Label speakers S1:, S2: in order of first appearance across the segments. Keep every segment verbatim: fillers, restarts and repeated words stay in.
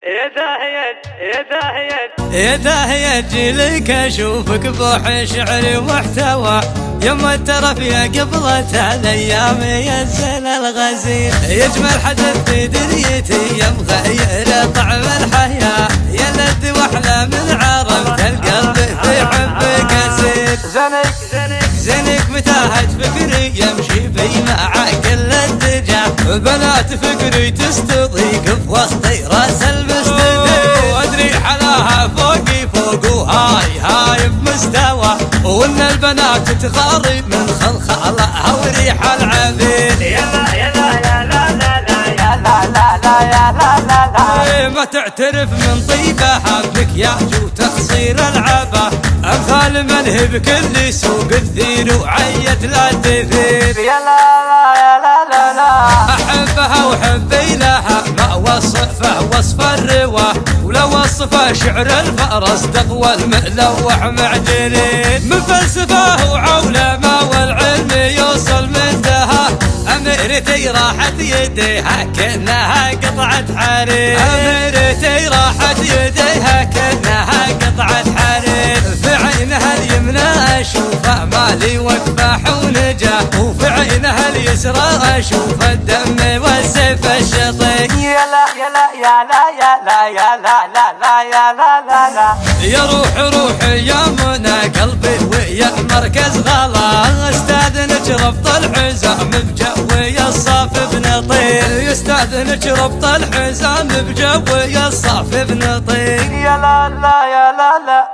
S1: يا داهية يا داهية
S2: يا داهية جيلك اشوفك بوح شعري ومحتوى يما الترف يا قبلة الايام ينزل الغزير يجمل حدث في دنيتي يا مغير طعم الحياة يا لذ واحلى من عرفت القلب في حبك اسير
S1: زنك زنك
S2: زنك متاهة فكري يمشي بي مع كل الدجا بنات فكري تستضيق في وسطي راس المستدير وادري حلاها فوقي فوق وهاي هاي بمستوى وان البنات تغاري من خلخالها وريح العبيد
S1: يلا يلا يا لا لا لا يا لا لا لا يا لا لا لا
S2: ما تعترف من طيبها بمكياج وتخصير العبا امثال منهب كل سوق الذير وعيت لا تثير
S1: يا لا لا يا لا لا لا
S2: احبها وحبي لها ما وصفه وصف الرواه ولو وصفه شعر الفرس تقوى الملوح معجنين من فلسفه وعولمه والعلم يوصل من دها اميرتي راحت يديها كانها قطعه حرير اميرتي راحت يديها كانها قطعه حرير في عينها اليمنى اشوفه مالي وكفاح ونجاه وفي عينها اليسرى اشوف الدم والسيف الشطيق
S1: يلا يلا يا لا يا لا يا لا لا لا يا لا لا لا
S2: يا روح روحي يا منى قلبي ويا مركز غلا استاذنك ربط الحزام بجوي الصاف بنطير يستاذنك ربط الحزام بجوي الصاف بنطير
S1: يا لا لا يا لا لا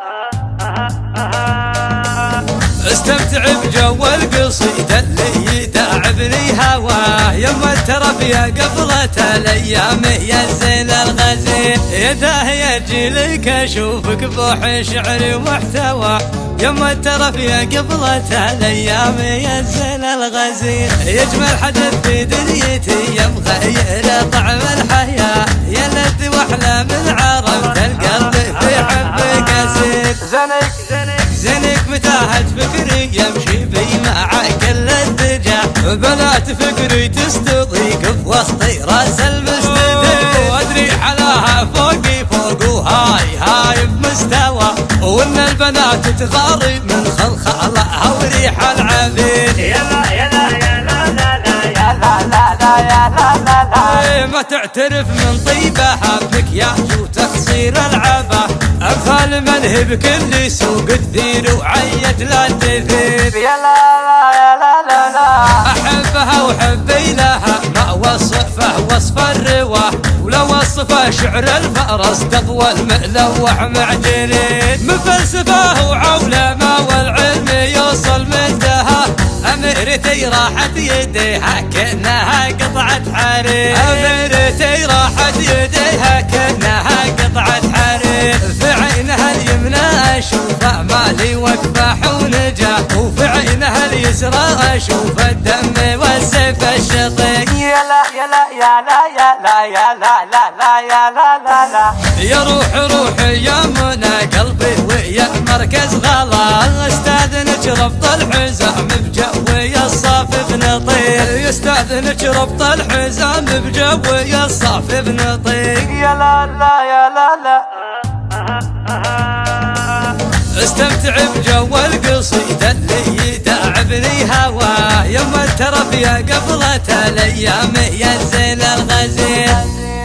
S2: استمتع بجو القصيدة اللي يتعبني هواه يما الترف يا قبلة الايام ينزل الغزير يا داهية جيلك اشوفك بوح شعري ومحتوى يما الترف يا قبلة الايام ينزل الغزير يجمل حدث في دنيتي يا مغير طعم الحياة يا لذ واحلى من عرفت القلب في حبك اسير
S1: زنك زنك
S2: زنك متاهة فكري يمشي بي مع كل الدجا بنات فكري تستضيق في وسطي راس المستدير وادري حلاها فوقي فوق وهاي هاي بمستوى وان البنات تغاري من خلخالها وريح العبيد
S1: يلا يلا يا لا لا لا يا لا لا لا يا لا لا لا
S2: ما تعترف من طيبها بمكياج وتخصير العبا امثال منهب كل سوق الذير وعيت لا تثير
S1: يا لا لا يا لا لا لا
S2: احبها وحبي لها ما وصفه وصف الرواه ولو وصفه شعر الفرس تقوى الملوح معجنين من فلسفه وعولمه والعلم يوصل من دها اميرتي راحت يديها كانها قطعه حرير اميرتي راحت يديها كانها قطعه حرير في عينها اليمنى اشوفه مالي وكفاح ونجاه وفي عينها اليسرى اشوف الدم والسيف الشطيق
S1: يلا يلا يا لا يا لا يا لا لا لا يا لا لا لا
S2: يا روح روحي يا منى قلبي ويا مركز غلا استاذنك ربط الحزام بجوي الصاف بنطير يستاذنك ربط الحزام بجوي الصاف بنطير
S1: يا لا لا يا لا لا
S2: استمتع بجو القصيدة اللي يتعبني هواه يما الترف يا قبلة الايام ينزل الغزير